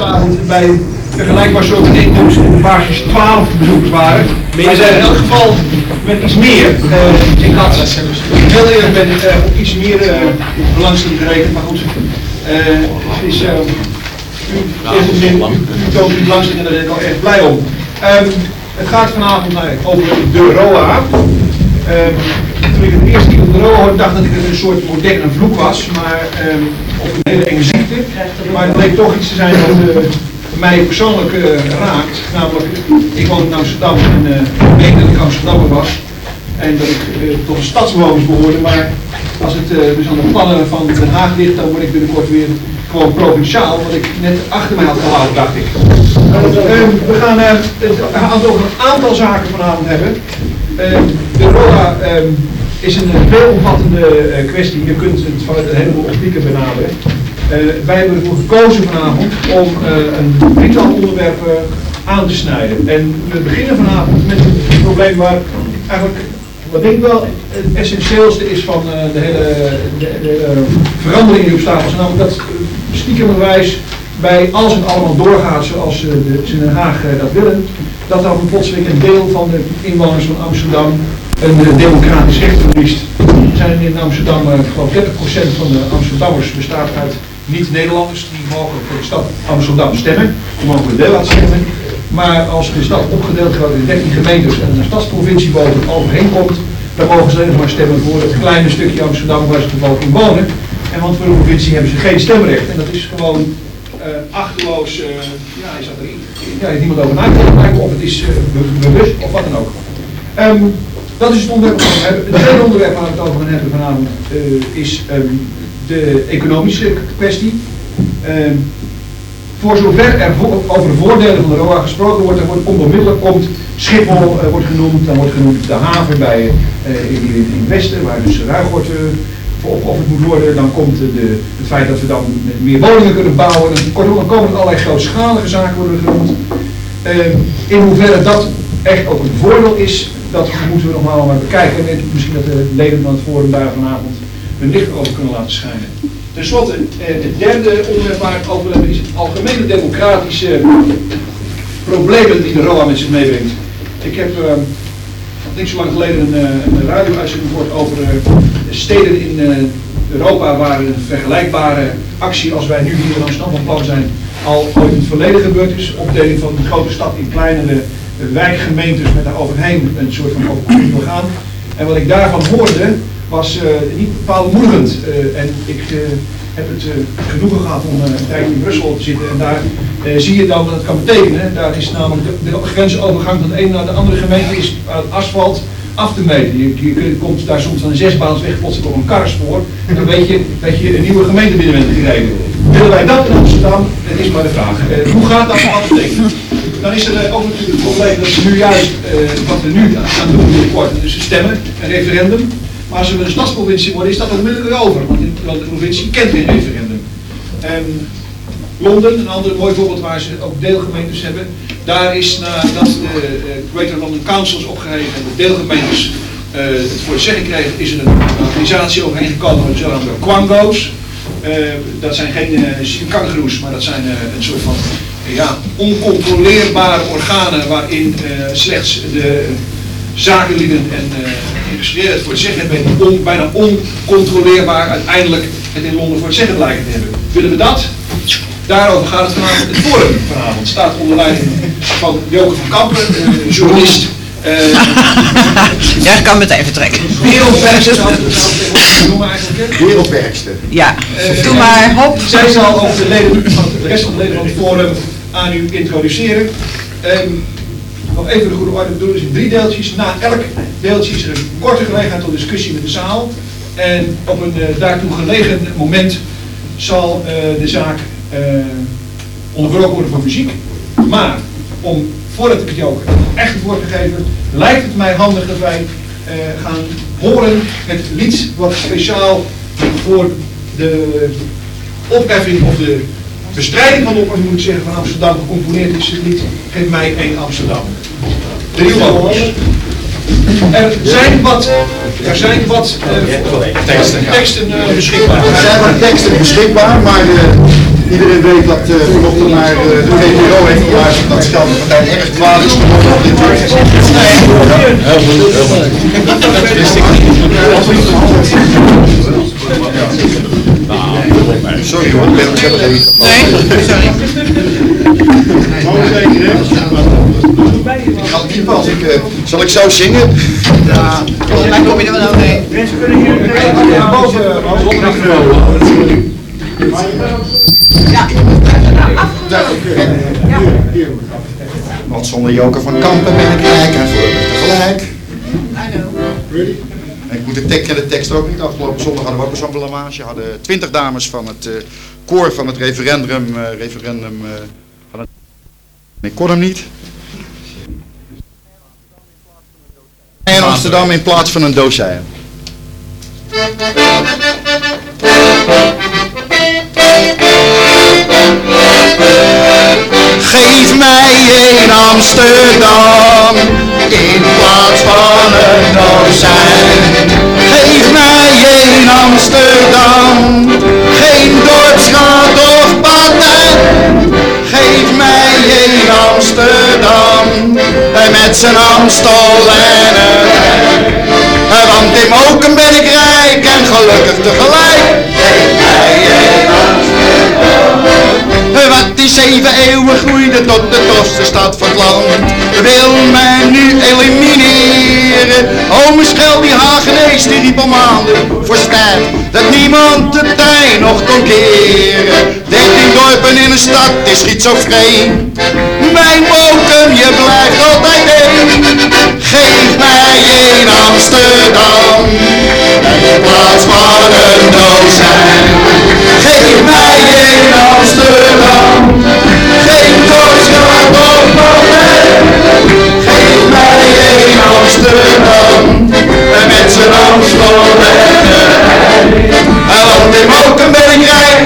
gisteravond bij vergelijkbaar soort bijeenkomst in de basis 12 bezoekers waren. Wij zijn in elk geval met iets meer. Ik had heel eerlijk ben op iets meer belangstelling gerekend, maar goed. Het is u toont die belangstelling en daar ben ik al erg blij om. Het gaat vanavond over de ROA. Toen ik het eerste keer op de ROA hoorde, dacht dat het een soort moderne vloek was, maar of een hele enge ziekte. Maar het bleek toch iets te zijn wat mij persoonlijk raakt. Namelijk, ik woon in Amsterdam en ik weet dat ik Amsterdammer was. En dat ik tot de stadsbewoners behoorde, maar als het dus aan de plannen van Den Haag ligt, dan word ik binnenkort weer gewoon provinciaal, wat ik net achter mij had gehouden, dacht ik. We gaan het over een aantal zaken vanavond hebben. De ROA is een veelomvattende kwestie. Je kunt het vanuit een heleboel optieken benaderen. Wij hebben ervoor gekozen vanavond om een drietal onderwerpen aan te snijden. En we beginnen vanavond met een probleem waar eigenlijk, wat ik wel het essentieelste is van de hele verandering die op stapel is. Namelijk dat stiekemerwijs bij alles en allemaal doorgaat zoals ze in Den Haag dat willen. Dat dan plotseling een deel van de inwoners van Amsterdam een democratisch recht verliest. Er zijn in Amsterdam, geloof 30% van de Amsterdammers bestaat uit niet-Nederlanders. Die mogen voor de stad Amsterdam stemmen. Die mogen een deel laten stemmen. Maar als de stad opgedeeld wordt in 13 gemeentes en een stadsprovincie boven overheen komt, dan mogen ze alleen maar stemmen voor het kleine stukje Amsterdam waar ze toevallig in wonen. En want voor de provincie hebben ze geen stemrecht. En dat is gewoon achterloos, is dat erin? Ja, heeft niemand over nagedacht, of het is bewust of wat dan ook. Dat is het onderwerp waar we hebben. Het tweede onderwerp waar we het over gaan hebben vanavond is de economische kwestie. Voor zover er over de voordelen van de ROA gesproken wordt, dan wordt onmiddellijk komt Schiphol wordt genoemd, dan wordt genoemd de haven bij in het westen, waar dus Ruigoord opgeofferd moet worden. Dan komt het feit dat we dan meer woningen kunnen bouwen. Kortom, dan komen er allerlei grootschalige zaken worden genoemd. In hoeverre dat echt ook een voordeel is, dat moeten we nog maar bekijken. En misschien dat de leden van het forum daar vanavond hun licht over kunnen laten schijnen. Ten slotte, het derde onderwerp waar ik over wil hebben is het algemene democratische problemen die de ROA met zich meebrengt. Ik heb niet zo lang geleden een radio-uitzending gehoord over steden in Europa waar een vergelijkbare actie als wij nu hier in Amsterdam van plan zijn al ooit in het verleden gebeurd is. Opdeling van een grote stad in kleinere wijkgemeentes met daar overheen een soort van overkoepelend orgaan. En wat ik daarvan hoorde was niet bepaald moedigend. En ik heb het genoegen gehad om een tijd in Brussel te zitten en daar zie je dan wat het kan betekenen. Daar is namelijk de grensovergang van de ene naar de andere gemeente is aan asfalt af te meten. Je komt daar soms aan een 6-baansweg plotseling op een karrenspoor en dan weet je dat je een nieuwe gemeente binnen bent gereden. Willen wij dat in Amsterdam? Dat is maar de vraag. Hoe gaat dat wat betekenen? Dan is er ook natuurlijk het probleem dat we nu juist wat we nu aan het doen binnenkort, dus stemmen, een referendum. Maar als we een stadsprovincie worden, is dat onmiddellijk over, want de provincie kent geen referendum. Londen, een ander mooi voorbeeld waar ze ook deelgemeentes hebben, daar is nadat de Greater London Council is opgeheven en de deelgemeentes het voor het zeggen kregen, is er een organisatie overheen gekomen met zogenaamde Quango's. Dat zijn geen kangoeroes, maar dat zijn een soort van oncontroleerbare organen waarin slechts de zakenlieden en industriëlen het voor het zeggen hebben, bijna oncontroleerbaar uiteindelijk het in Londen voor het zeggen lijken te hebben. Willen we dat? Daarover gaat het vanavond. Het forum vanavond staat onder leiding van Joke van Kampen, journalist. Ja, ik kan meteen vertrekken. Wereldwerkste. Wereldwerkste. Ja, doe maar, hop. Zij zal ook de rest van de leden van het forum aan u introduceren. Nog even de goede orde bedoelen, dus in 3 deeltjes. Na elk deeltje is er een korte gelegenheid tot discussie met de zaal. En op een daartoe gelegen moment zal de zaak onderbroken worden voor muziek. Maar voordat ik het Joke echt het woord te geven, lijkt het mij handig dat wij gaan horen het lied wat speciaal voor de opheffing of de bestrijding van de opheffing, moet ik zeggen, van Amsterdam gecomponeerd is. Het lied Geef mij één Amsterdam. De nieuwe Er zijn wat teksten beschikbaar. Er zijn wat teksten beschikbaar, maar Iedereen weet dat vanochtend naar de VPRO heeft geluisterd dat de Scheldepartij erg kwaad is geworden op dit weekend. Sorry hoor, ik heb het even gehad. Zal ik zo zingen? Ja, volgens mij kom je er wel overheen. Mensen kunnen hier Want zonder Joker van Kampen ben ik rijk en gelukkig tegelijk. En ik moet de tekst ook niet. Afgelopen zondag hadden we ook zo'n blamage. We hadden 20 dames van het koor van het referendum. Ik kon hem niet. In Amsterdam in plaats van een dozijn. Geef mij in Amsterdam in plaats van een dozijn. Geef mij in Amsterdam geen dorpsraad of partij. Geef mij in Amsterdam met zijn Amstel en want in Moken ben ik rijk en gelukkig tegelijk. Geef mij in Amsterdam. Wat die 7 eeuwen groeide tot de tofste stad van het land, wil men nu elimineren. Ome Schel die Hagenees die riep al maanden voor tijd dat niemand de tij nog kon keren. 13 dorpen in een stad is schizofreen. Mijn Moken, je blijft altijd één. Geef mij in Amsterdam in plaats van een dozijn. Geef mij in Amsterdam geen dorpsraad of partij. Geef mij in Amsterdam met zijn Amstel en want in Moken ben ik rijk.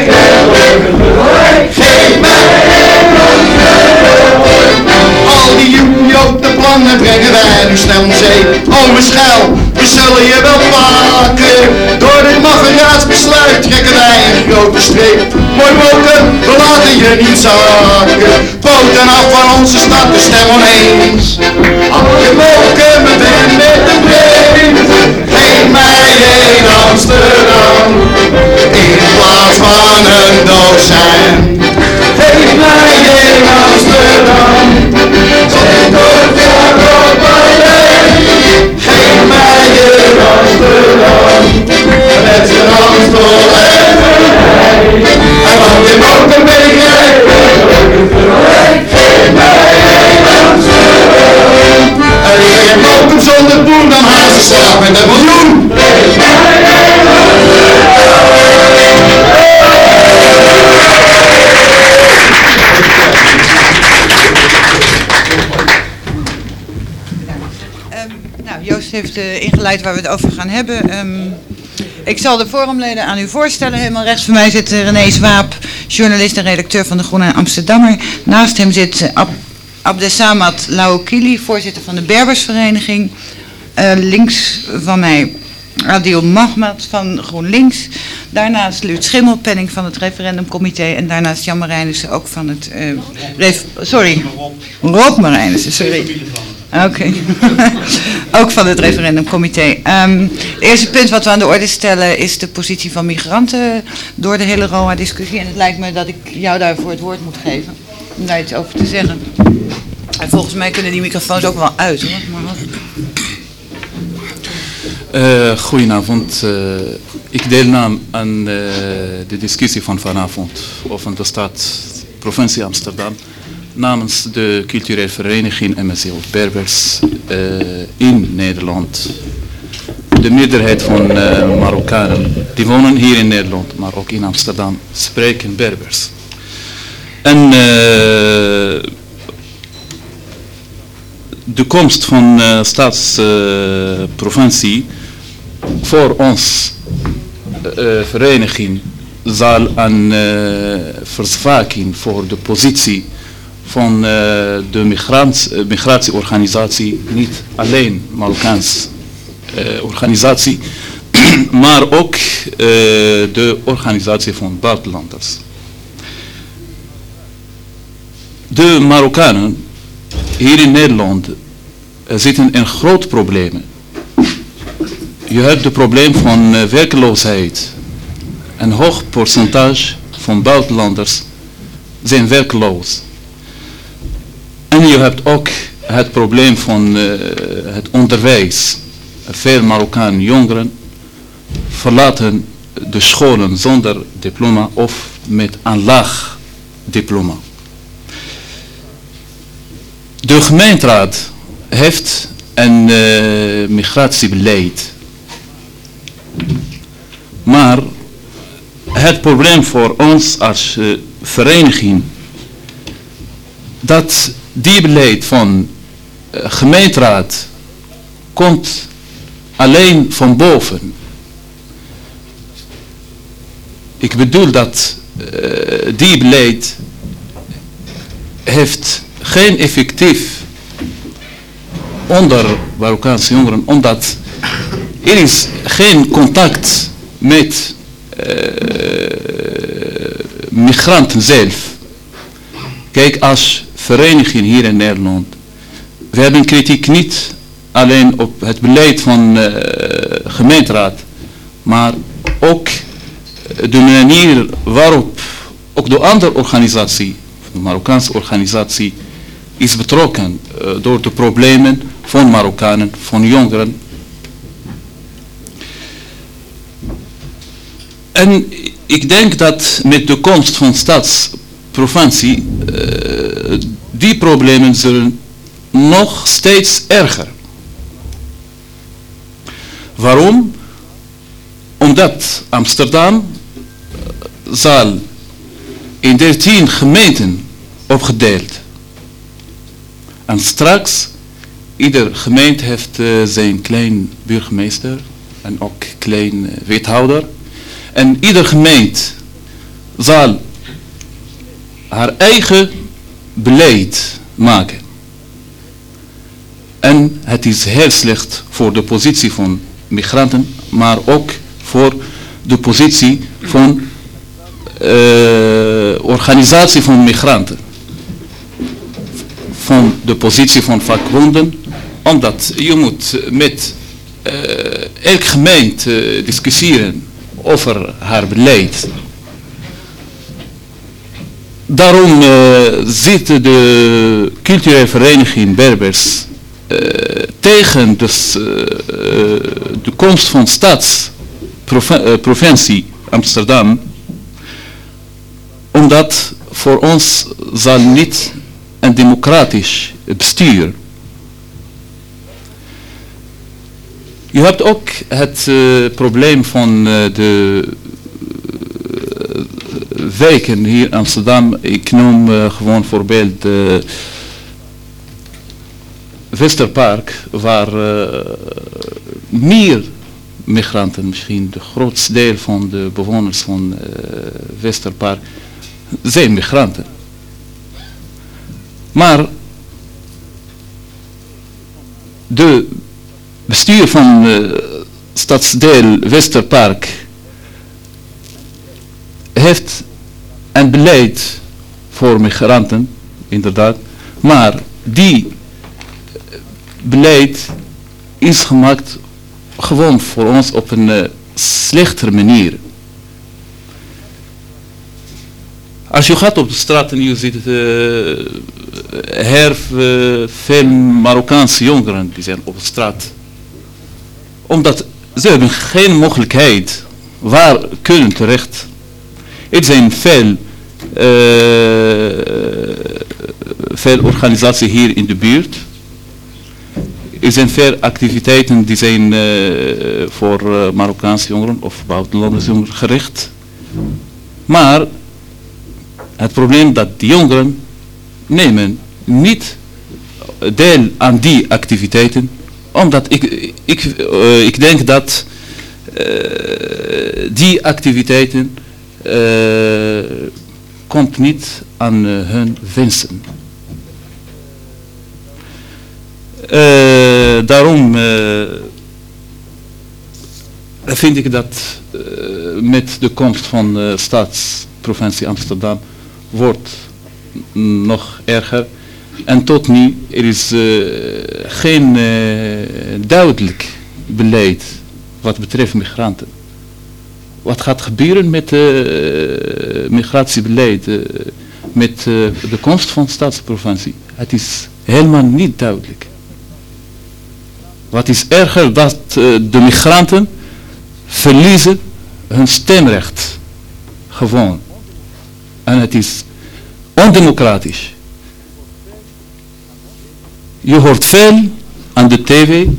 Geef mij in Amsterdam. Al die idiote plannen brengen wij nu snel om zee. Ome Schel, we zullen je wel pakken. Door dit maffenraadsbesluit trekken wij een grote streep. Mooi Moken, we laten je niet zakken. Poten af van onze stad, de stem oneens. Al je Moken, we zijn met de breed. Geef mij in Amsterdam in plaats van een dozijn. Geef mij in Amsterdam geen dorpsraad of partij. Geef mij in Amsterdam met zijn Amstel en want in Moken ben ik rijk. Geef mij in Amsterdam. En ik ben Moken zonder boer dan Hazenstraat met een miljoen. Geef mij in Nou, Joost heeft ingeleid waar we het over gaan hebben. Ik zal de forumleden aan u voorstellen. Helemaal rechts van mij zit René Swaap, journalist en redacteur van de Groene Amsterdammer. Naast hem zit Abdesamad Laoukili, voorzitter van de Berbersvereniging. Links van mij Adil Mahmoud van GroenLinks. Daarnaast Luut Schimmelpenning van het referendumcomité. En daarnaast Jan Marijnissen ook van het... Rob Marijnissen, sorry. Oké. Ook van het referendumcomité. Het eerste punt wat we aan de orde stellen is de positie van migranten door de hele ROA-discussie. En het lijkt me dat ik jou daarvoor het woord moet geven om daar iets over te zeggen. En volgens mij kunnen die microfoons ook wel uit, hoor. Goedenavond. Ik deelnam aan de discussie van vanavond over de stad, provincie Amsterdam, namens de culturele vereniging MSC of Berbers in Nederland. De meerderheid van Marokkanen die wonen hier in Nederland, maar ook in Amsterdam, spreken Berbers. En de komst van staatsprovincie voor ons vereniging zal een verzwaking voor de positie van de migratieorganisatie, niet alleen Marokkaans organisatie, maar ook de organisatie van buitenlanders. De Marokkanen hier in Nederland zitten in grote problemen. Je hebt het probleem van werkloosheid. Een hoog percentage van buitenlanders zijn werkloos. En je hebt ook het probleem van het onderwijs. Veel Marokkaanse jongeren verlaten de scholen zonder diploma of met een laag diploma. De gemeenteraad heeft een migratiebeleid. Maar het probleem voor ons als vereniging, dat die beleid van gemeenteraad komt alleen van boven. Ik bedoel dat die beleid heeft geen effectief onder Marokkaanse jongeren, omdat er is geen contact met migranten zelf. Kijk, als vereniging hier in Nederland, we hebben kritiek niet alleen op het beleid van gemeenteraad, maar ook de manier waarop ook de andere organisatie, de Marokkaanse organisatie, is betrokken door de problemen van Marokkanen, van jongeren. En ik denk dat met de komst van staatsprovincie die problemen zullen nog steeds erger. Waarom? Omdat Amsterdam zal in 13 gemeenten opgedeeld. En straks, ieder gemeente heeft zijn klein burgemeester en ook klein wethouder. En ieder gemeente zal haar eigen beleid maken. En het is heel slecht voor de positie van migranten, maar ook voor de positie van organisatie van migranten. Van de positie van vakbonden, omdat je moet met elke gemeente discussiëren over haar beleid. Daarom zit de culturele vereniging Berbers tegen de komst van staatsprovincie Amsterdam, omdat voor ons zal niet een democratisch bestuur. Je hebt ook het probleem van de wijken hier in Amsterdam. Ik noem gewoon voorbeeld Westerpark, waar meer migranten, misschien de grootste deel van de bewoners van Westerpark, zijn migranten. Maar de bestuur van stadsdeel Westerpark heeft een beleid voor migranten, inderdaad, maar die beleid is gemaakt gewoon voor ons op een slechtere manier. Als je gaat op de straat en je ziet veel Marokkaanse jongeren die zijn op de straat, omdat ze hebben geen mogelijkheid waar kunnen terecht. Er zijn veel organisaties hier in de buurt. Er zijn veel activiteiten die zijn voor Marokkaanse jongeren of buitenlandse jongeren gericht. Maar het probleem dat die jongeren nemen niet deel aan die activiteiten, omdat ik denk dat die activiteiten komt niet aan hun wensen. Daarom vind ik dat met de komst van de staatsprovincie Amsterdam wordt nog erger. En tot nu, er is geen duidelijk beleid wat betreft migranten. Wat gaat gebeuren met migratiebeleid, met de komst van de staatsprovincie? Het is helemaal niet duidelijk. Wat is erger, dat de migranten verliezen hun stemrecht. Gewoon. En het is ondemocratisch. Je hoort veel aan de tv.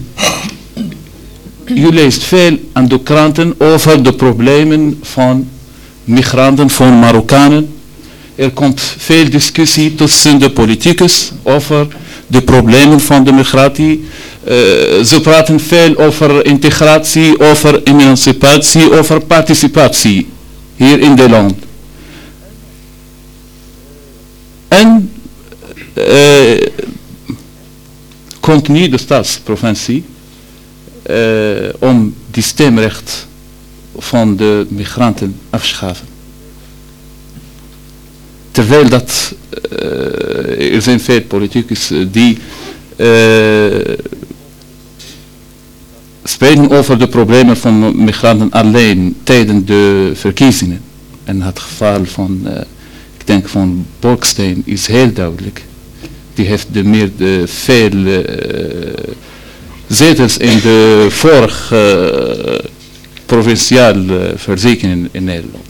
Je leest veel aan de kranten over de problemen van migranten, van Marokkanen. Er komt veel discussie tussen de politicus over de problemen van de migratie. Ze praten veel over integratie, over emancipatie, over participatie hier in het land. En komt nu de staatsprovincie om die stemrecht van de migranten af te schaffen. Terwijl dat er zijn veel politicus die spreken over de problemen van migranten alleen tijdens de verkiezingen. En het geval van, ik denk van Bolkestein is heel duidelijk. Die heeft veel zetels in de vorige provinciale verkiezingen in Nederland.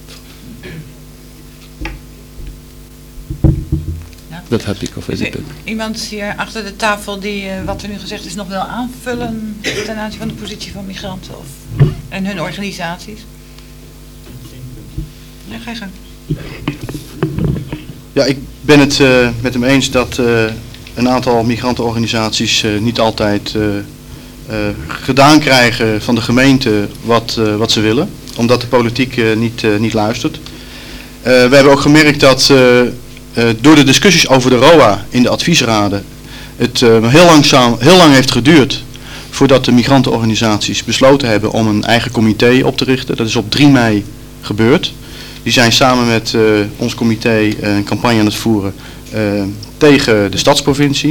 Ja. Dat heb ik over dit punt. Iemand hier achter de tafel die wat er nu gezegd is nog wil aanvullen ten aanzien van de positie van migranten en hun organisaties? Ja, ga je gang. Ja, ik ben het met hem eens dat een aantal migrantenorganisaties niet altijd gedaan krijgen van de gemeente wat ze willen, omdat de politiek niet luistert. We hebben ook gemerkt dat door de discussies over de ROA in de adviesraden het heel lang heeft geduurd voordat de migrantenorganisaties besloten hebben om een eigen comité op te richten. Dat is op 3 mei gebeurd. Die zijn samen met ons comité een campagne aan het voeren tegen de stadsprovincie.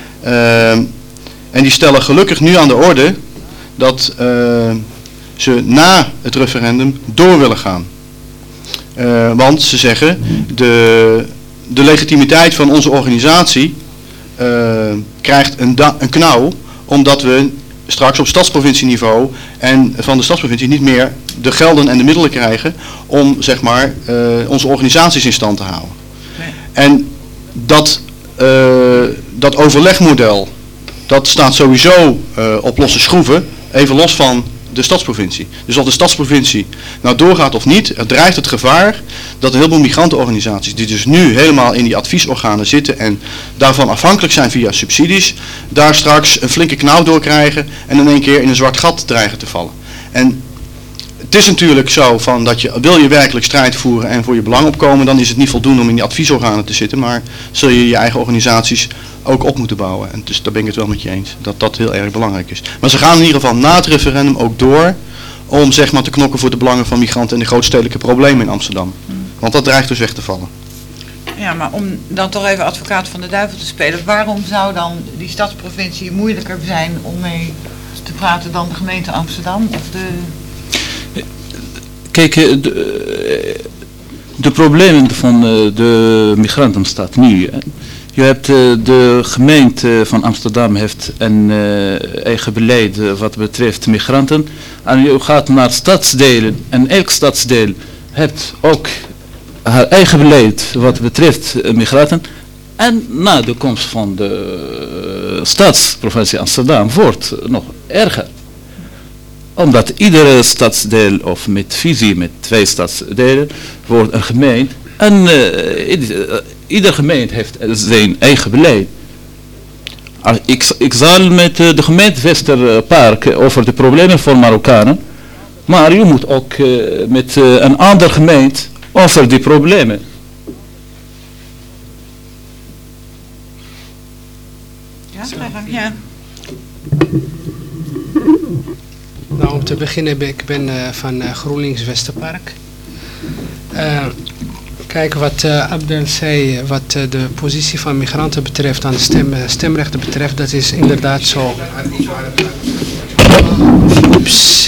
En die stellen gelukkig nu aan de orde dat ze na het referendum door willen gaan. Want ze zeggen, de legitimiteit van onze organisatie krijgt een knauw, omdat we straks op stadsprovincieniveau en van de stadsprovincie niet meer de gelden en de middelen krijgen om zeg maar onze organisaties in stand te houden. Nee. En dat overlegmodel, dat staat sowieso op losse schroeven, even los van de stadsprovincie. Dus of de stadsprovincie nou doorgaat of niet, er dreigt het gevaar dat een heleboel migrantenorganisaties die dus nu helemaal in die adviesorganen zitten en daarvan afhankelijk zijn via subsidies, daar straks een flinke knauw door krijgen en in één keer in een zwart gat dreigen te vallen. En het is natuurlijk zo van dat wil je werkelijk strijd voeren en voor je belang opkomen, dan is het niet voldoende om in die adviesorganen te zitten, maar zul je je eigen organisaties ook op moeten bouwen. En dus daar ben ik het wel met je eens, dat dat heel erg belangrijk is. Maar ze gaan in ieder geval na het referendum ook door om zeg maar te knokken voor de belangen van migranten en de grootstedelijke problemen in Amsterdam. Want dat dreigt dus weg te vallen. Ja, maar om dan toch even advocaat van de duivel te spelen, waarom zou dan die stadsprovincie moeilijker zijn om mee te praten dan de gemeente Amsterdam of de... Kijk, de problemen van de migranten staat nu. Je hebt de gemeente van Amsterdam heeft een eigen beleid wat betreft migranten. En je gaat naar stadsdelen en elk stadsdeel heeft ook haar eigen beleid wat betreft migranten. En na de komst van de stadsprovincie Amsterdam wordt het nog erger. Omdat iedere stadsdeel of met visie met 2 stadsdelen wordt een gemeente. En iedere gemeente heeft zijn eigen beleid. Ik zal met de gemeente Westerpark over de problemen van Marokkanen. Maar je moet ook met een andere gemeente over die problemen. Ja. Nou, om te beginnen, ik ben van GroenLinks Westerpark. Kijk, wat Abdel zei, wat de positie van migranten betreft, aan de stemrechten betreft, dat is inderdaad zo. Oeps.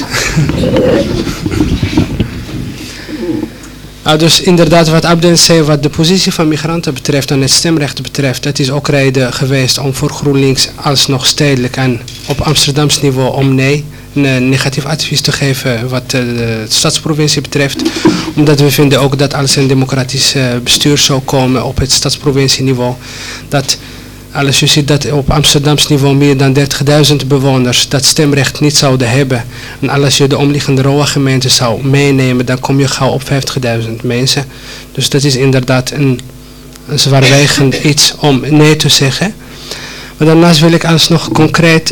Dus inderdaad wat Abdel zei, wat de positie van migranten betreft en het stemrecht betreft, dat is ook reden geweest om voor GroenLinks alsnog stedelijk en op Amsterdams niveau om een negatief advies te geven wat de stadsprovincie betreft. Omdat we vinden ook dat als een democratisch bestuur zou komen op het stadsprovincieniveau, dat als je ziet dat op Amsterdams niveau meer dan 30.000 bewoners dat stemrecht niet zouden hebben. En als je de omliggende ROA-gemeenten zou meenemen, dan kom je gauw op 50.000 mensen. Dus dat is inderdaad een zwaarwegend iets om nee te zeggen. Maar daarnaast wil ik alsnog concreet,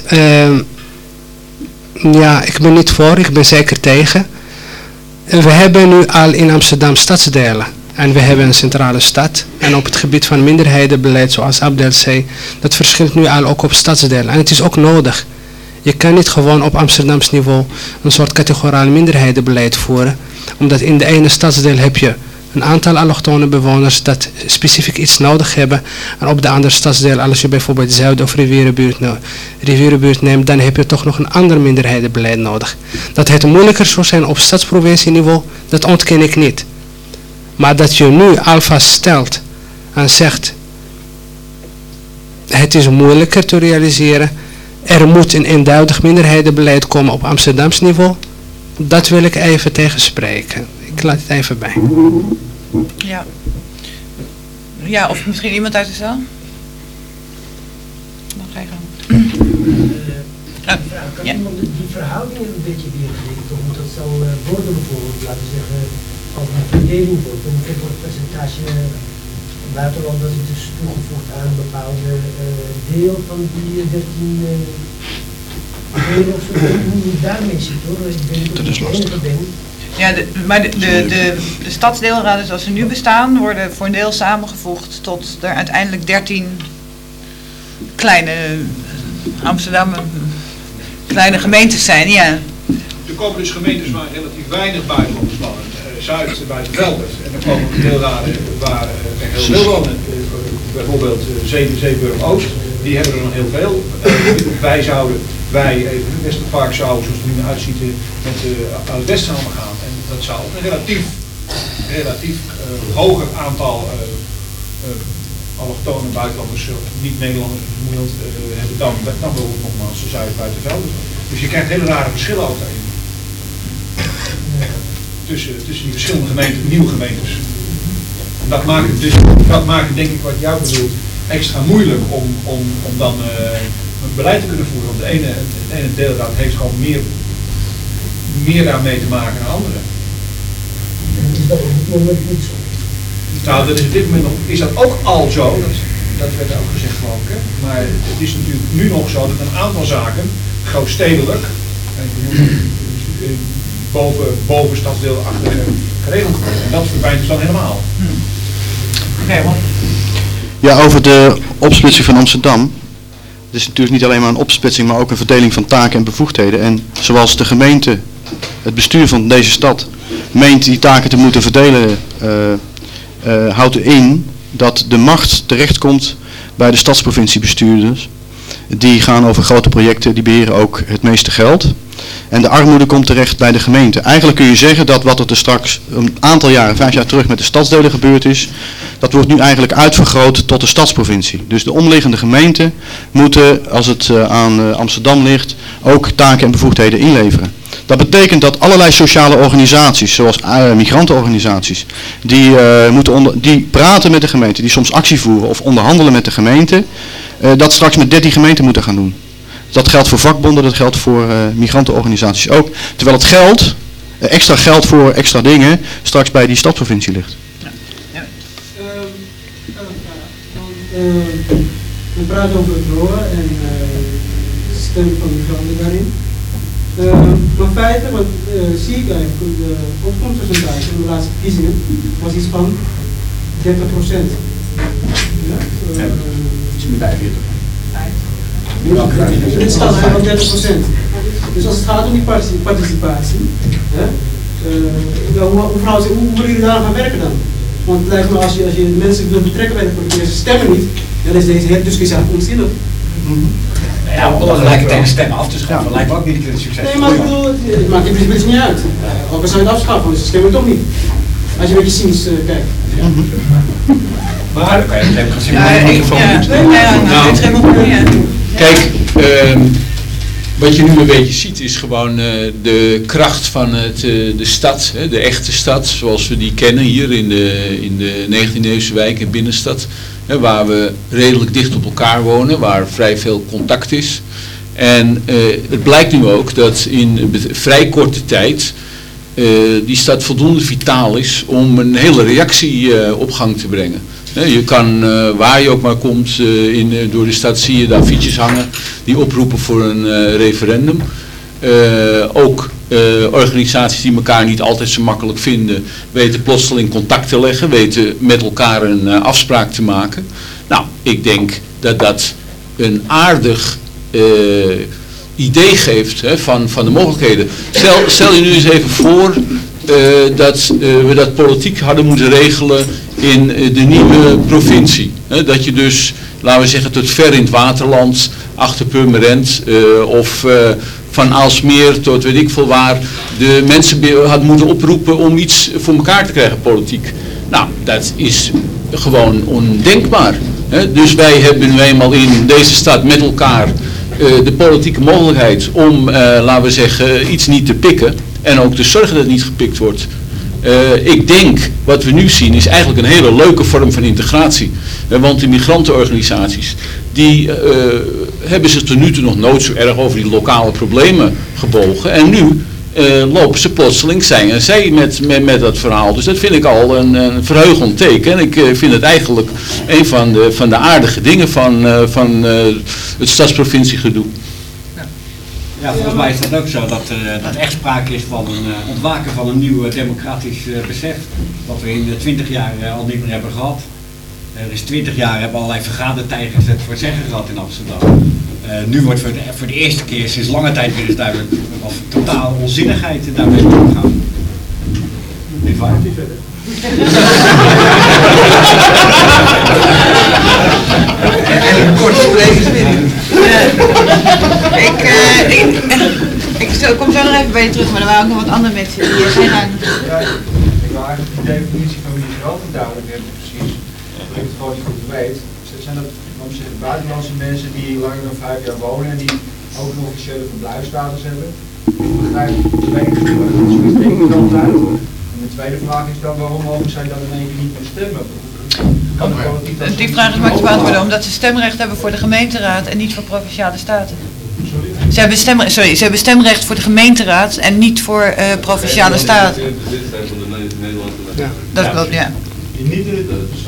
ik ben niet voor, ik ben zeker tegen. We hebben nu al in Amsterdam stadsdelen. En we hebben een centrale stad. En op het gebied van minderheidenbeleid, zoals Abdel zei, dat verschilt nu al ook op stadsdelen. En het is ook nodig. Je kan niet gewoon op Amsterdams niveau een soort categoraal minderheidenbeleid voeren. Omdat in de ene stadsdeel heb je een aantal allochtone bewoners dat specifiek iets nodig hebben. En op de andere stadsdeel, als je bijvoorbeeld Zuid- of Rivierenbuurt neemt, dan heb je toch nog een ander minderheidenbeleid nodig. Dat het moeilijker zou zijn op stadsprovincieniveau, dat ontken ik niet. Maar dat je nu alvast stelt en zegt, het is moeilijker te realiseren, er moet een eenduidig minderheidenbeleid komen op Amsterdams niveau, dat wil ik even tegenspreken. Ik laat het even bij. Ja. Ja, of misschien iemand uit de zaal? Dan ga je gaan. Kan iemand die verhoudingen een beetje weergeven, toch hoe dat zal worden bijvoorbeeld, laten we zeggen, als een verdeling wordt, en ik wordt het percentage buitenland dat is dus toegevoegd aan een bepaalde deel van die 13 delen of zo, hoe je daarmee zit hoor, ik denk dat ik de enige ben. Ja, maar de stadsdeelraden zoals ze nu bestaan, worden voor een deel samengevoegd tot er uiteindelijk 13 kleine Amsterdam kleine gemeentes zijn, ja. Er komen dus gemeentes waar relatief weinig buitenlanders Zuid buiten Veldert. En dan komen deelraden waar er heel veel wonen. Bijvoorbeeld Zeeburg-Oost, die hebben er nog heel veel. Wij, Westerpark zouden, zoals het er nu uitziet, met uit West samen gaan. En dat zou een relatief hoger aantal allochtone buitenlanders, niet-Nederlanders hebben dan bijvoorbeeld nogmaals Zuid buiten Veldert. Dus je krijgt hele rare verschillen ook daarin. Tussen die verschillende gemeenten, nieuwe gemeentes. En dat maakt het denk ik wat jou bedoelt extra moeilijk om dan een beleid te kunnen voeren. Want het ene deelraad heeft gewoon meer daarmee te maken dan andere. Is dat op dit moment niet zo? Nou, dat is op dit moment nog, is dat ook al zo, dat werd ook gezegd geloof ik. Hè? Maar het is natuurlijk nu nog zo dat een aantal zaken, grootstedelijk, boven stadsdeel achter geregeld worden. En dat verdwijnt dus dan helemaal. Ja, over de opsplitsing van Amsterdam. Het is natuurlijk niet alleen maar een opsplitsing, maar ook een verdeling van taken en bevoegdheden. En zoals de gemeente, het bestuur van deze stad, meent die taken te moeten verdelen, houdt in dat de macht terechtkomt bij de stadsprovinciebestuurders. Die gaan over grote projecten, die beheren ook het meeste geld. En de armoede komt terecht bij de gemeente. Eigenlijk kun je zeggen dat wat er straks een aantal jaren, 5 jaar terug met de stadsdelen gebeurd is, dat wordt nu eigenlijk uitvergroot tot de stadsprovincie. Dus de omliggende gemeenten moeten, als het aan Amsterdam ligt, ook taken en bevoegdheden inleveren. Dat betekent dat allerlei sociale organisaties, zoals migrantenorganisaties, die praten met de gemeente, die soms actie voeren of onderhandelen met de gemeente, dat straks met 13 gemeenten moeten gaan doen. Dat geldt voor vakbonden, dat geldt voor migrantenorganisaties ook. Terwijl het geld, extra geld voor extra dingen, straks bij die stadsprovincie ligt. We praten over het ROA en de stem van migranten daarin. Maar feiten, wat zie ik eigenlijk, de opkomstpercentage in de laatste verkiezingen was iets van 30%. Ja? Iets meer 45. Dit staat eigenlijk 30%. Dus als het gaat om die participatie, hoe willen jullie daar gaan werken dan? Want het lijkt me als je mensen wil betrekken bij de politiek en ze stemmen niet, dan is deze hele discussie eigenlijk onzinnig. Ja, om tegelijkertijd stemmen af te schaffen, lijkt me ook niet een succes. Nee, maar ik bedoel, het maakt in principe niet uit. Ook al zou je het afschaffen, want ze stemmen toch niet. Als je een beetje cynisch kijkt. Maar oké, dat heb ik gezien. Kijk, wat je nu een beetje ziet is gewoon de kracht van de stad, de echte stad zoals we die kennen hier in de 19e-eeuwse wijk en binnenstad. Waar we redelijk dicht op elkaar wonen, waar vrij veel contact is. En het blijkt nu ook dat in vrij korte tijd die stad voldoende vitaal is om een hele reactie op gang te brengen. Je kan, waar je ook maar komt, door de stad zie je daar fietsjes hangen die oproepen voor een referendum. Ook organisaties die elkaar niet altijd zo makkelijk vinden, weten plotseling contact te leggen, weten met elkaar een afspraak te maken. Nou, ik denk dat dat een aardig idee geeft van de mogelijkheden. Stel je nu eens even voor dat we dat politiek hadden moeten regelen in de nieuwe provincie. Dat je dus, laten we zeggen, tot ver in het waterland, achter Purmerend of van Aalsmeer tot weet ik veel waar, de mensen had moeten oproepen om iets voor elkaar te krijgen politiek. Nou, dat is gewoon ondenkbaar. Dus wij hebben nu eenmaal in deze stad met elkaar de politieke mogelijkheid om, laten we zeggen, iets niet te pikken en ook te zorgen dat het niet gepikt wordt. Ik denk, wat we nu zien, is eigenlijk een hele leuke vorm van integratie. Want de migrantenorganisaties, die hebben zich tot nu toe nog nooit zo erg over die lokale problemen gebogen. En nu lopen ze plotseling zij met dat verhaal. Dus dat vind ik al een verheugend teken. En ik vind het eigenlijk een van de aardige dingen van het stadsprovinciegedoe. Ja, volgens mij is dat ook zo, dat echt sprake is van een ontwaken van een nieuw democratisch besef, wat we in 20 jaar al niet meer hebben gehad. Er is 20 jaar hebben allerlei vergadertijgers het voor zeggen gehad in Amsterdam. Nu wordt voor de eerste keer sinds lange tijd weer eens duidelijk of totaal onzinnigheid daarmee omgaan. Niet waar? En kort spreken. Ik kom zo nog even bij je terug, maar er waren ook nog wat andere mensen die zijn aan. Ja, ik wil eigenlijk de definitie van migrant duidelijk hebben precies. Dat ik het gewoon niet goed weet. Zijn dat buitenlandse mensen die langer dan 5 jaar wonen en die ook een officiële verblijfsstatus hebben? Ik begrijp zoiets denk ik dan uit. En de tweede vraag is dan waarom mogen zij dan in één keer niet meer stemmen? Die vraag is maar te beantwoorden omdat ze stemrecht hebben voor de gemeenteraad en niet voor provinciale staten. Ze hebben stemrecht voor de gemeenteraad en niet voor provinciale staten. Ja. Dat klopt, ja. Niet in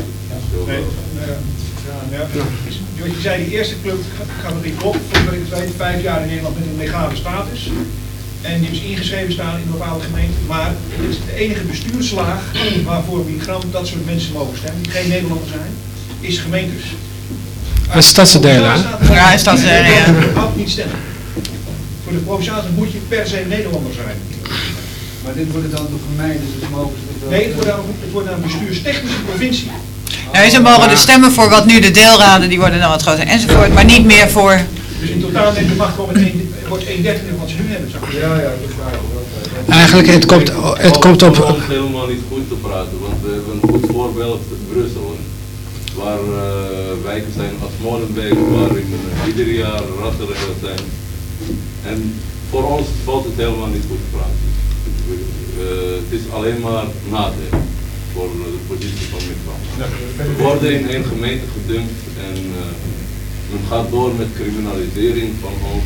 je zei die eerste club categorie klopt, voor ik het weet, 5 jaar in Nederland met een legale status. En die is ingeschreven staan in een bepaalde gemeente. Maar het is de enige bestuurslaag waarvoor migranten, dat soort mensen mogen stemmen, die geen Nederlander zijn, is gemeentes. Een stadsdelen, hè? Ja, een stadsdelen, ja. Mag niet stemmen. Voor de provinciale moet je per se Nederlander zijn. Maar dit wordt dan door gemeenten, dus mogen ze wel... Nee, het wordt een bestuurstechnische provincie. Ja, ze mogen dus stemmen voor wat nu de deelraden, die worden dan wat groter enzovoort, maar niet meer voor... Dus in totaal neemt de macht gewoon wordt 1/3 wat ze nu hebben, zeg maar. Ja, dat is waar. Eigenlijk, het komt op... Het is helemaal niet goed te praten, want we hebben een goed voorbeeld Brussel. Waar wijken zijn als Molenbeek, waarin ieder jaar rattenrellen zijn. En voor ons valt het helemaal niet goed te praten. Het is alleen maar nadeel voor de positie van migranten. We worden in één gemeente gedumpt en men gaat door met criminalisering van ons.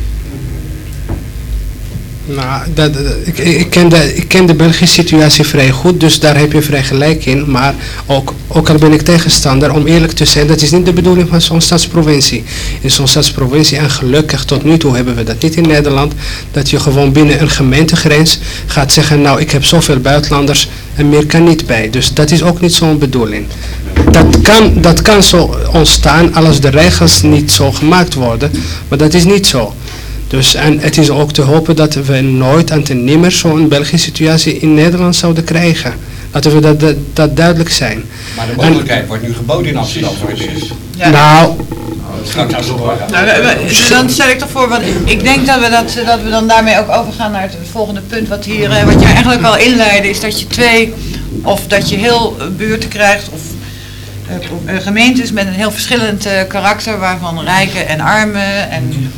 Nou, ik ken de Belgische situatie vrij goed, dus daar heb je vrij gelijk in. Maar ook al ben ik tegenstander, om eerlijk te zijn, dat is niet de bedoeling van zo'n stadsprovincie. In zo'n stadsprovincie, en gelukkig tot nu toe hebben we dat niet in Nederland, dat je gewoon binnen een gemeentegrens gaat zeggen, nou ik heb zoveel buitenlanders en meer kan niet bij. Dus dat is ook niet zo'n bedoeling. Dat kan zo ontstaan als de regels niet zo gemaakt worden, maar dat is niet zo. Dus, en het is ook te hopen dat we nooit en ten nimmer zo'n Belgische situatie in Nederland zouden krijgen. Laten we dat duidelijk zijn. Maar de mogelijkheid wordt nu geboden in Amsterdam voor het eerst. Ja. Nou, Straks als dan stel ik toch voor, want ik denk dat we dan daarmee ook overgaan naar het volgende punt wat jij eigenlijk al inleidde, is dat je dat je heel buurten krijgt of gemeentes met een heel verschillend karakter, waarvan rijken en armen en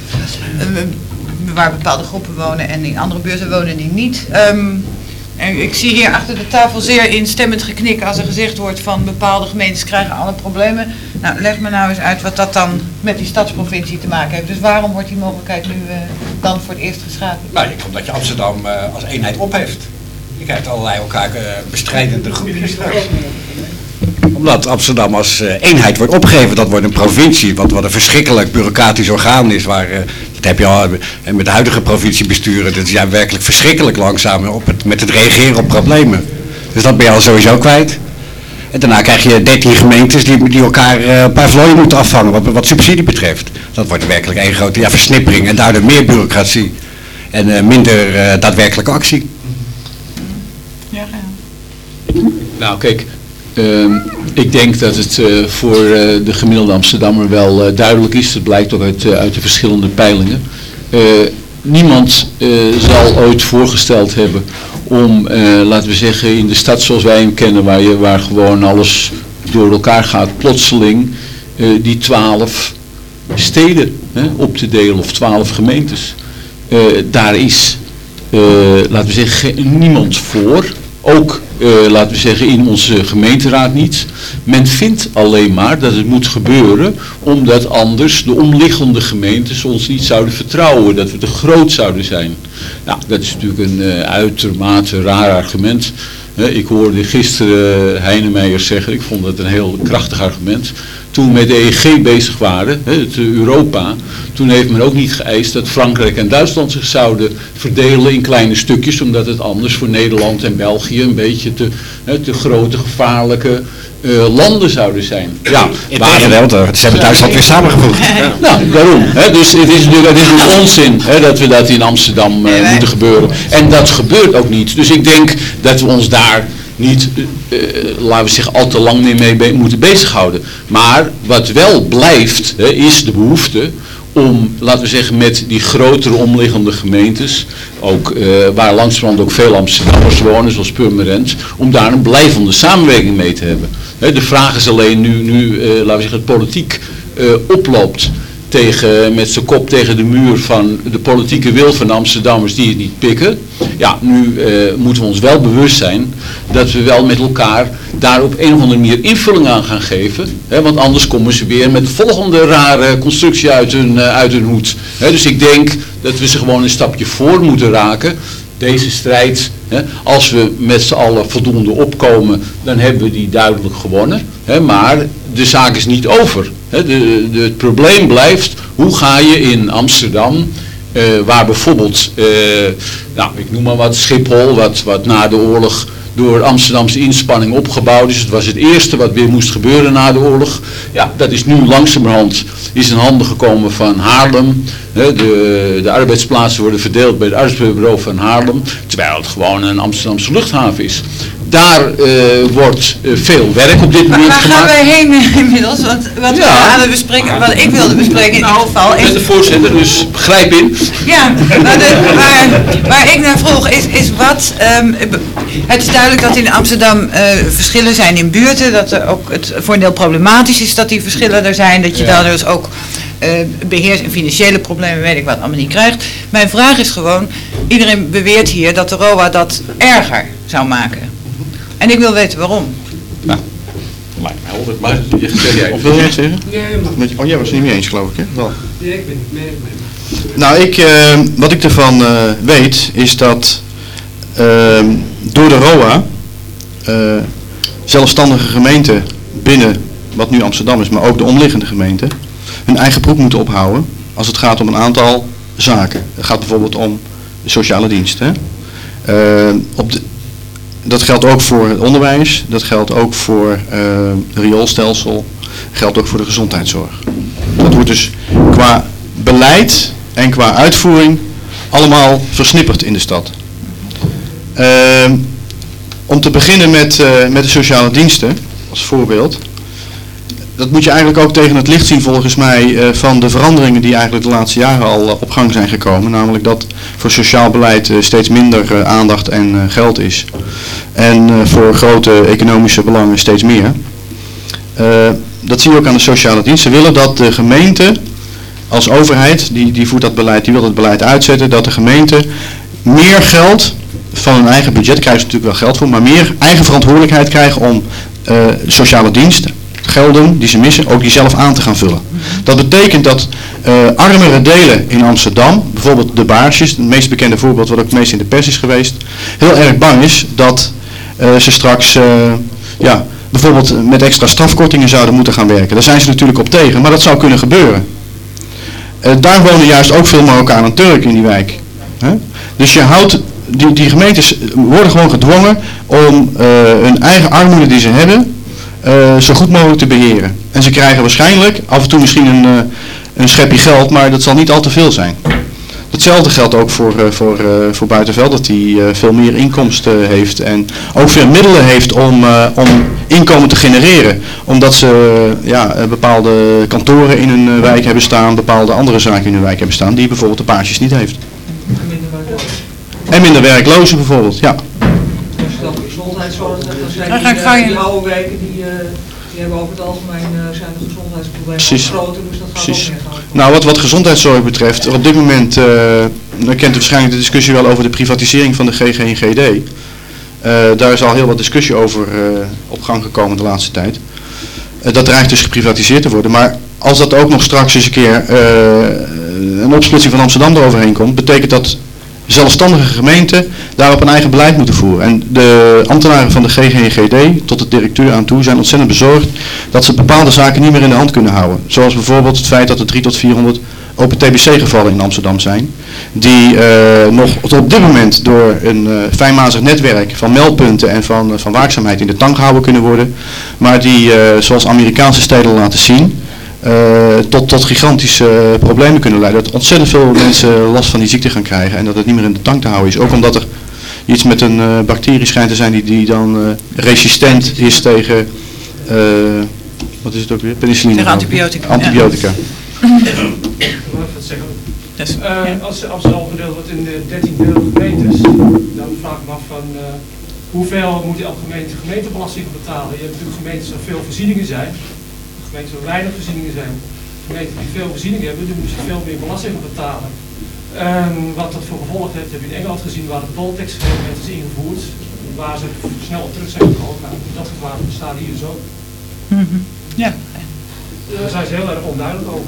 waar bepaalde groepen wonen en in andere buurten wonen die niet. En ik zie hier achter de tafel zeer instemmend geknik als er gezegd wordt van bepaalde gemeentes krijgen alle problemen. Nou, leg me nou eens uit wat dat dan met die stadsprovincie te maken heeft. Dus waarom wordt die mogelijkheid nu dan voor het eerst geschapen? Nou, omdat je Amsterdam als eenheid opheft. Je krijgt allerlei elkaar bestrijdende groepjes straks. Omdat Amsterdam als eenheid wordt opgegeven, dat wordt een provincie, wat een verschrikkelijk bureaucratisch orgaan is, waar, dat heb je al met de huidige provinciebesturen, dat is ja werkelijk verschrikkelijk langzaam met het reageren op problemen. Dus dat ben je al sowieso kwijt. En daarna krijg je 13 gemeentes die elkaar een paar vlooien moeten afvangen, wat subsidie betreft. Dat wordt werkelijk één grote versnippering en daardoor meer bureaucratie en minder daadwerkelijke actie. Ja. Nou kijk, ik denk dat het voor de gemiddelde Amsterdammer wel duidelijk is. Dat blijkt ook uit de verschillende peilingen. Niemand zal ooit voorgesteld hebben om, laten we zeggen, in de stad zoals wij hem kennen, waar gewoon alles door elkaar gaat, plotseling die 12 steden op te delen of 12 gemeentes. Daar is, laten we zeggen, niemand voor. Ook, laten we zeggen, in onze gemeenteraad niet. Men vindt alleen maar dat het moet gebeuren, omdat anders de omliggende gemeentes ons niet zouden vertrouwen, dat we te groot zouden zijn. Nou, dat is natuurlijk een uitermate raar argument. Ik hoorde gisteren Heinemeijer zeggen, ik vond dat een heel krachtig argument. Toen we met de EEG bezig waren, het Europa, toen heeft men ook niet geëist dat Frankrijk en Duitsland zich zouden verdelen in kleine stukjes, omdat het anders voor Nederland en België een beetje te grote, gevaarlijke landen zouden zijn. Ja, maar ze hebben Duitsland weer samengevoegd. Ja. Nou, daarom. Dus het is natuurlijk onzin dat we dat in Amsterdam moeten gebeuren. En dat gebeurt ook niet. Dus ik denk dat we ons daar niet, laten we zeggen, al te lang mee moeten bezighouden. Maar wat wel blijft, is de behoefte om, laten we zeggen, met die grotere omliggende gemeentes, ook waar langzamerhand ook veel Amsterdammers wonen, zoals Purmerend, om daar een blijvende samenwerking mee te hebben. De vraag is alleen nu laten we zeggen, het politiek oploopt met zijn kop tegen de muur van de politieke wil van de Amsterdammers die het niet pikken. Ja, nu moeten we ons wel bewust zijn dat we wel met elkaar daar op een of andere manier invulling aan gaan geven. Want anders komen ze weer met de volgende rare constructie uit hun hoed. Dus ik denk dat we ze gewoon een stapje voor moeten raken. Deze strijd, als we met z'n allen voldoende opkomen, dan hebben we die duidelijk gewonnen. Maar de zaak is niet over. Het probleem blijft, hoe ga je in Amsterdam, waar bijvoorbeeld, nou, ik noem maar wat, Schiphol, wat na de oorlog door Amsterdamse inspanning opgebouwd is. Het was het eerste wat weer moest gebeuren na de oorlog. Ja, dat is nu langzamerhand in handen gekomen van Haarlem. De arbeidsplaatsen worden verdeeld bij het arbeidsbureau van Haarlem, terwijl het gewoon een Amsterdamse luchthaven is. Daar wordt veel werk op dit moment gemaakt. Waar gaan wij heen inmiddels? Wat we aan het bespreken, wat ik wilde bespreken in ieder geval is... Met de voorzitter, dus grijp in. Ja, waar ik naar vroeg is wat... het is duidelijk dat in Amsterdam verschillen zijn in buurten. Dat er ook het voor een deel problematisch is dat die verschillen er zijn. Dat je daar dus ook beheers- en financiële problemen, weet ik wat, allemaal niet krijgt. Mijn vraag is gewoon, iedereen beweert hier dat de ROA dat erger zou maken. En ik wil weten waarom. Nou, lijkt mij helder. Maar of wil jij het zeggen? Nee, oh, jij was het niet mee eens, geloof ik, hè? Wel. nee, ik ben niet mee. Nou, wat ik ervan weet, is dat door de ROA zelfstandige gemeenten binnen wat nu Amsterdam is, maar ook de omliggende gemeenten, hun eigen broek moeten ophouden als het gaat om een aantal zaken. Het gaat bijvoorbeeld om de sociale diensten. Dat geldt ook voor het onderwijs, dat geldt ook voor het rioolstelsel, dat geldt ook voor de gezondheidszorg. Dat wordt dus qua beleid en qua uitvoering allemaal versnipperd in de stad. om te beginnen met de sociale diensten, als voorbeeld. Dat moet je eigenlijk ook tegen het licht zien volgens mij van de veranderingen die eigenlijk de laatste jaren al op gang zijn gekomen. Namelijk dat voor sociaal beleid steeds minder aandacht en geld is. En voor grote economische belangen steeds meer. Dat zie je ook aan de sociale dienst. Ze willen dat de gemeente als overheid, die voert dat beleid, die wil het beleid uitzetten, dat de gemeente meer geld van hun eigen budget, krijgen ze natuurlijk wel geld voor, maar meer eigen verantwoordelijkheid krijgen om sociale diensten, gelden die ze missen, ook die zelf aan te gaan vullen. Dat betekent dat armere delen in Amsterdam, bijvoorbeeld de Baarsjes, het meest bekende voorbeeld wat ook het meest in de pers is geweest, heel erg bang is dat ze straks bijvoorbeeld met extra strafkortingen zouden moeten gaan werken. Daar zijn ze natuurlijk op tegen, maar dat zou kunnen gebeuren. Daar wonen juist ook veel Marokkanen en Turken in die wijk. Dus je houdt, die gemeentes worden gewoon gedwongen om hun eigen armoede die ze hebben zo goed mogelijk te beheren. En ze krijgen waarschijnlijk af en toe misschien een schepje geld, maar dat zal niet al te veel zijn. Hetzelfde geldt ook voor Buitenveld, dat hij veel meer inkomsten heeft en ook veel middelen heeft om inkomen te genereren. Omdat ze bepaalde kantoren in hun wijk hebben staan, bepaalde andere zaken in hun wijk hebben staan, die bijvoorbeeld de Baarsjes niet heeft. En minder werklozen bijvoorbeeld, ja. Als je dan gezondheidszorg zegt, dan zijn die oude wijken die hebben over het algemeen zijn de gezondheidsproblemen groter, dus dat gaat ook meer gaan. Nou, wat gezondheidszorg betreft, op dit moment, dan kent u waarschijnlijk de discussie wel over de privatisering van de GGD. Daar is al heel wat discussie over op gang gekomen de laatste tijd. Dat dreigt dus geprivatiseerd te worden, maar als dat ook nog straks eens een keer een opsplitsing van Amsterdam eroverheen komt, betekent dat zelfstandige gemeenten daarop een eigen beleid moeten voeren. En de ambtenaren van de GGD, tot de directeur aan toe, zijn ontzettend bezorgd dat ze bepaalde zaken niet meer in de hand kunnen houden. Zoals bijvoorbeeld het feit dat er 300 tot 400 open TBC-gevallen in Amsterdam zijn, die nog op dit moment door een fijnmazig netwerk van meldpunten en van waakzaamheid in de tang gehouden kunnen worden, maar die, zoals Amerikaanse steden laten zien, tot gigantische problemen kunnen leiden. Dat ontzettend veel mensen last van die ziekte gaan krijgen en dat het niet meer in de tang te houden is. Ook omdat er iets met een bacterie schijnt te zijn die dan resistent is tegen, wat is het ook weer? Penicilline. Tegen antibiotica. Antibiotica. Als Amsterdam verdeeld wordt in de 13 deeltige gemeentes, dan vraag ik me af van hoeveel moet elke gemeente gemeentebelasting betalen? Je hebt natuurlijk gemeentes waar veel voorzieningen zijn. Gemeenten waar weinig voorzieningen zijn. Gemeenten die veel voorzieningen hebben, die moeten veel meer belasting betalen. Wat dat voor gevolg heeft, heb je in Engeland gezien waar de poll-tax-reglement is ingevoerd, waar ze snel op terug zijn gekomen. Nou, dat gevaar bestaat hier dus ook. Ja. Daar zijn ze heel erg onduidelijk over.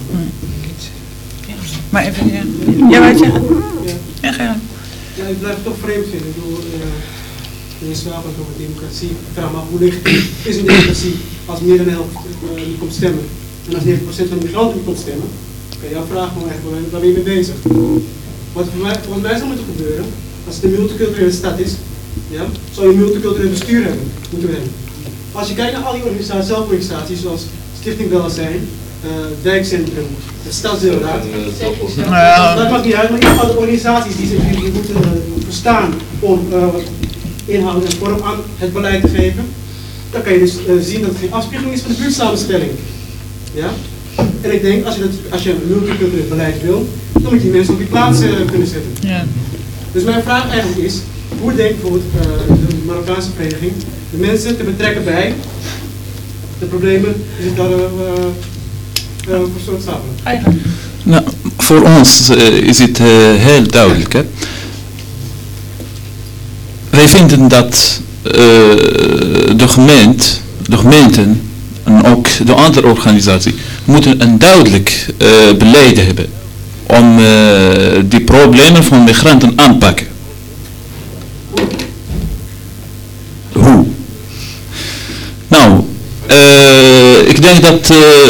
Maar even, jij wou het zeggen? Ja, ga je. Ja, ik blijf het toch vreemd vinden. Ik bedoel, meneer Swaap over democratie. Ik vraag me af, hoe licht is een democratie als meer dan de helft niet komt stemmen? En als 90% van de migranten niet komt stemmen, kan je afvragen, maar echt, waar ben je mee bezig? Wat volgens mij zou moeten gebeuren, als het een multiculturele stad is, ja, zou je een multicultureel bestuur moeten hebben. Als je kijkt naar al die organisaties, zelforganisaties zoals Stichting Welzijn, Wijkcentrum, de Stadsdeelraad, dat maakt niet uit, maar in ieder geval de organisaties die moeten verstaan om inhoud en vorm aan het beleid te geven, dan kan je dus zien dat het geen afspiegeling is van de buurtsamenstelling. Ja? En ik denk, als je een multicultureel beleid wil, dan moet je die mensen op die plaats kunnen zetten. Ja. Dus mijn vraag eigenlijk is, hoe denkt bijvoorbeeld de Marokkaanse vereniging de mensen te betrekken bij de problemen die zich daar veroorzaken? Nou, voor ons is het heel duidelijk. Hè? Wij vinden dat de gemeenten en ook de andere organisaties moeten een duidelijk beleid hebben om die problemen van migranten aanpakken. Hoe? Nou, ik denk dat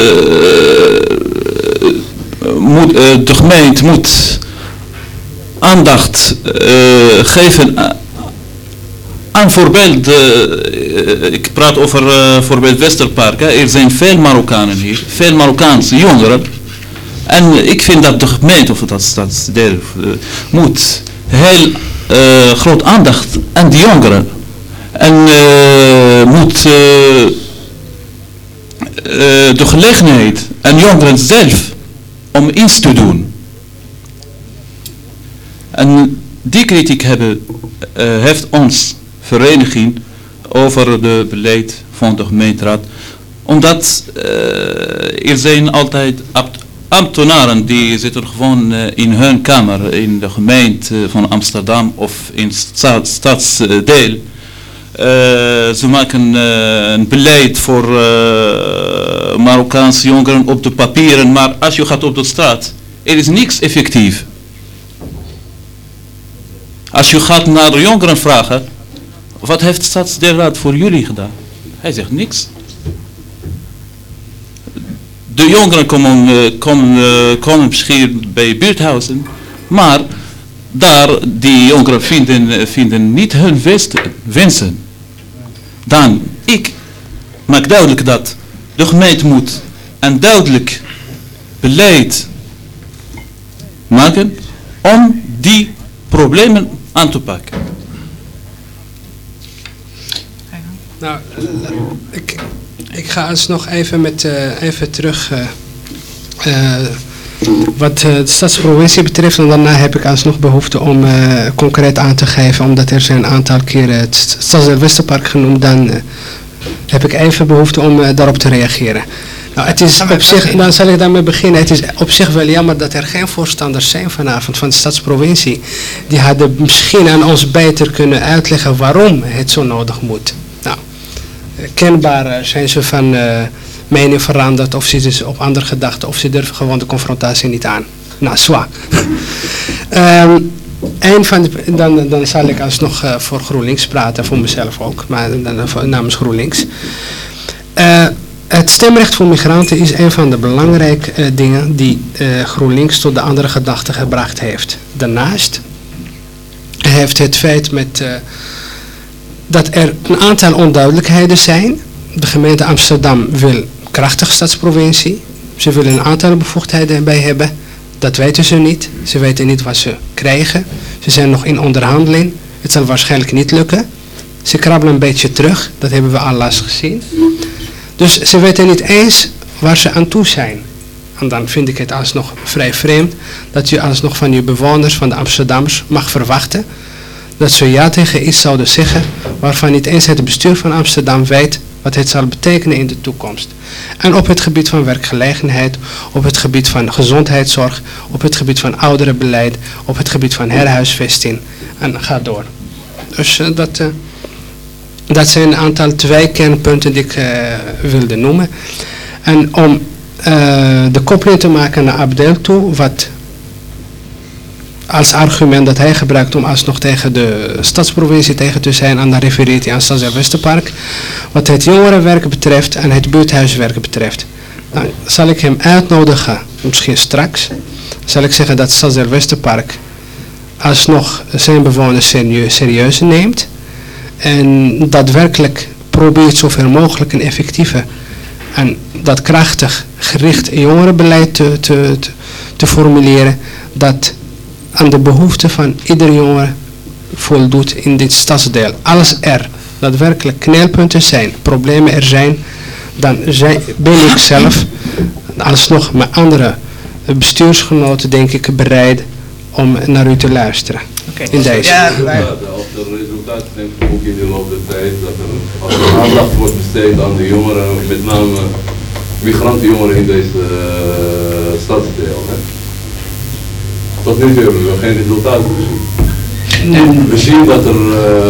de gemeente moet aandacht geven aan voorbeeld, ik praat over voorbeeld Westerpark. Er zijn veel Marokkanen hier, veel Marokkaanse jongeren. En ik vind dat de gemeente of dat stadsdeel moet heel groot aandacht aan die jongeren En moet de gelegenheid aan jongeren zelf om iets te doen. En die kritiek heeft ons vereniging over het beleid van de gemeenteraad. Omdat er zijn altijd ambtenaren die zitten gewoon in hun kamer in de gemeente van Amsterdam of in het stadsdeel. Ze maken een beleid voor Marokkaanse jongeren op de papieren, maar als je gaat op de straat, er is niks effectief. Als je gaat naar de jongeren vragen, wat heeft de stadsdeelraad voor jullie gedaan? Hij zegt niks. De jongeren komen misschien bij buurthuizen, maar daar die jongeren vinden niet hun wensen. Dan, ik maak duidelijk dat de gemeente moet een duidelijk beleid maken om die problemen aan te pakken. Nou, ik ga alsnog even even terug wat de stadsprovincie betreft, en daarna heb ik alsnog behoefte om concreet aan te geven, omdat er zijn een aantal keren het Stadsdeel Westerpark genoemd, dan heb ik even behoefte om daarop te reageren. Nou, het is op zich, dan zal ik daarmee beginnen. Het is op zich wel jammer dat er geen voorstanders zijn vanavond van de stadsprovincie. Die hadden misschien aan ons beter kunnen uitleggen waarom het zo nodig moet. Nou, kenbaar zijn ze van mening veranderd, of zitten ze op andere gedachten, of ze durven gewoon de confrontatie niet aan. Nou, zwaar. Dan zal ik alsnog voor GroenLinks praten, voor mezelf ook, maar dan namens GroenLinks. Het stemrecht voor migranten is een van de belangrijke dingen die GroenLinks tot de andere gedachten gebracht heeft. Daarnaast heeft het feit dat er een aantal onduidelijkheden zijn. De gemeente Amsterdam wil krachtige stadsprovincie. Ze willen een aantal bevoegdheden bij hebben. Dat weten ze niet. Ze weten niet wat ze krijgen. Ze zijn nog in onderhandeling. Het zal waarschijnlijk niet lukken. Ze krabbelen een beetje terug. Dat hebben we al laatst gezien. Dus ze weten niet eens waar ze aan toe zijn. En dan vind ik het alsnog vrij vreemd dat je alsnog van je bewoners, van de Amsterdammers, mag verwachten dat ze ja tegen iets zouden zeggen waarvan niet eens het bestuur van Amsterdam weet wat het zal betekenen in de toekomst. En op het gebied van werkgelegenheid, op het gebied van gezondheidszorg, op het gebied van ouderenbeleid, op het gebied van herhuisvesting en ga door. Dus dat zijn een aantal 2 kernpunten die ik wilde noemen. En om de koppeling te maken naar Abdel toe, wat als argument dat hij gebruikt om alsnog tegen de stadsprovincie tegen te zijn, en dan refereert hij aan Stadsdeel Westerpark, wat het jongerenwerk betreft en het buurthuiswerk betreft. Dan zal ik hem uitnodigen, misschien straks, zal ik zeggen dat Stadsdeel Westerpark alsnog zijn bewoners serieus neemt en daadwerkelijk probeert zoveel mogelijk een effectieve en dat krachtig gericht jongerenbeleid te formuleren dat aan de behoeften van ieder jongere voldoet in dit stadsdeel. Als er daadwerkelijk knelpunten zijn, problemen er zijn, dan ben ik zelf alsnog met andere bestuursgenoten denk ik bereid om naar u te luisteren. In deze. Ja, als er resultaat neemt ook in de loop der tijd, dat er aandacht wordt besteed aan de jongeren, met name migrantenjongeren in deze stadsdeel. Hè. Tot nu toe hebben we geen resultaten gezien. We zien dat er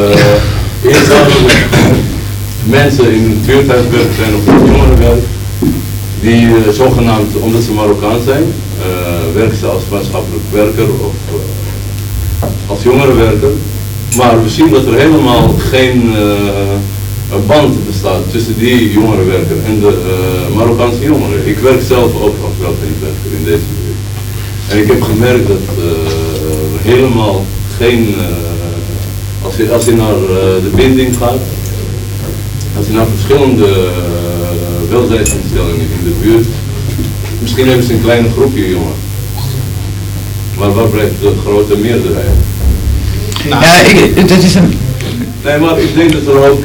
mensen in het buurthuiswerk zijn of het jongerenwerk, die zogenaamd, omdat ze Marokkaan zijn, werken ze als maatschappelijk werker of als jongerenwerker. Maar we zien dat er helemaal geen band bestaat tussen die jongerenwerker en de Marokkaanse jongeren. Ik werk zelf ook als welzijnswerker in deze buurt. En ik heb gemerkt dat helemaal geen, als je naar de binding gaat, als je naar verschillende welzijnsinstellingen in de buurt, misschien hebben ze een kleine groepje jongen. Maar waar blijft de grote meerderheid? Nou, ja, dat is een... Nee, maar ik denk dat er ook,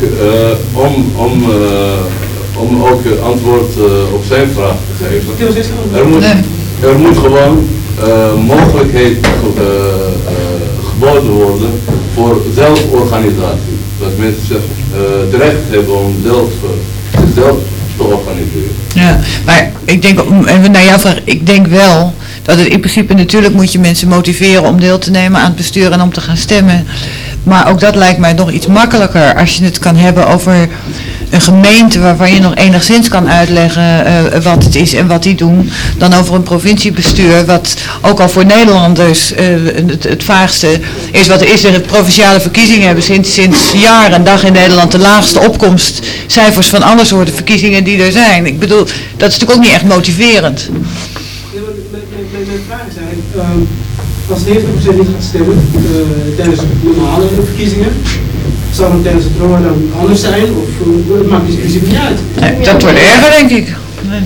om ook antwoord op zijn vraag te geven, er moet gewoon mogelijkheid geboden worden voor zelforganisatie. Dat mensen zich het recht hebben om zichzelf te organiseren. Ja, maar ik denk, even naar jouw vraag, ik denk wel dat het in principe natuurlijk moet je mensen motiveren om deel te nemen aan het bestuur en om te gaan stemmen. Maar ook dat lijkt mij nog iets makkelijker als je het kan hebben over een gemeente waarvan je nog enigszins kan uitleggen wat het is en wat die doen, dan over een provinciebestuur wat ook al voor Nederlanders het vaagste is wat er is. De provinciale verkiezingen hebben sinds jaar en dag in Nederland de laagste opkomstcijfers van alle soorten verkiezingen die er zijn. Ik bedoel, dat is natuurlijk ook niet echt motiverend. Mijn vraag is eigenlijk, als 90% niet gaat stemmen tijdens normale verkiezingen, zal het tijdens het ROA dan anders zijn of het maakt in principe niet uit? Nee, dat wordt erger, denk ik. Nee.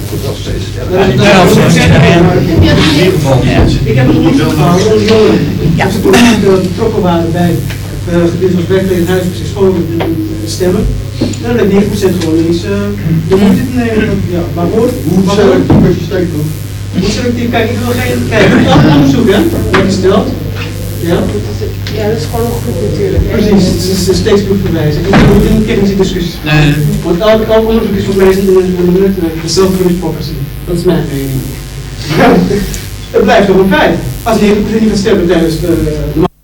Ik heb een onderzoek gehouden onder jongeren. Als ze toen betrokken waren bij het gebied van werkgelegenheid, huisvesting, school stemmen, dan werd 9% gewoon eens de moeite te nemen. Ja, maar hoor, hoe selectief? Kijk, ik wil geen... Kijk, een onderzoek, hè? Wat is stelt. Ja? Ja, dat is gewoon een groep natuurlijk. Precies, het is steeds groepverwijzing. Ik wil niet in technische discussies. Nee. Want elk onderzoek is volgens mij in een minuut dezelfde hypocrasie. Dat is mijn mening. Het blijft toch een feit. Als de heer niet gaat stemmen tijdens de